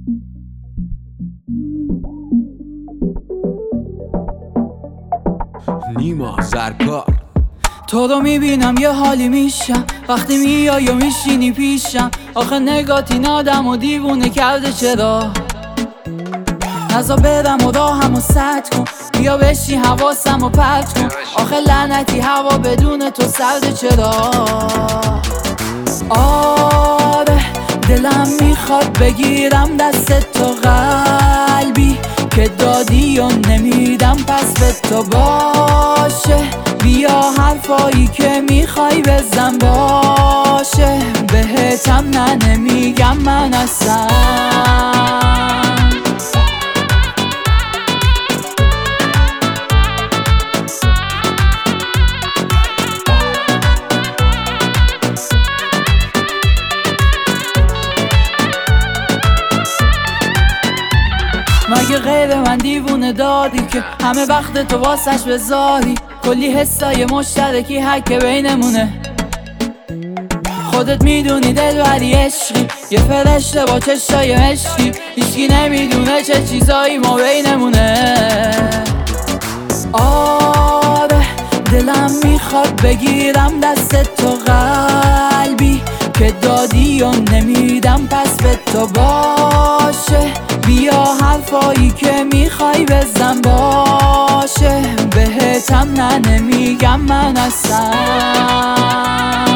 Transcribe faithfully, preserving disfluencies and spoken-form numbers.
نیما زرکار. تو رو میبینم یه حالی میشم وقتی میای و میشینی پیشم. آخه نگات این آدم و دیوونه کرده چرا؟ نزا برم و راهم و سد کن، بیا بشی حواسم و پرت کن. آخه لعنتی هوا بدون تو سرده چرا؟ آره دلم میخواد بگیرم دست تو، قلبی که دادی و نمیدم پس به تو. باشه بیا حرفایی که میخوای بزن، باشه بهتم نه نمیگم من اصلا. مگه غیر من دیوونه دادی که همه وقت تو واسش بذاری؟ کلی حسای مشترکی حک بینمونه. خودت میدونی دلبری عشقی، یه فرشته با چشای مشکی. هیچکی نمیدونه چه چیزایی ما بینمونه. آره دلم میخواد بگیرم دست تو، قلبی که دادی و نمیدم پس به تو. باشه بیا حرفایی که میخوای بزن، باشه بهتم نه نمیگم من اصلا.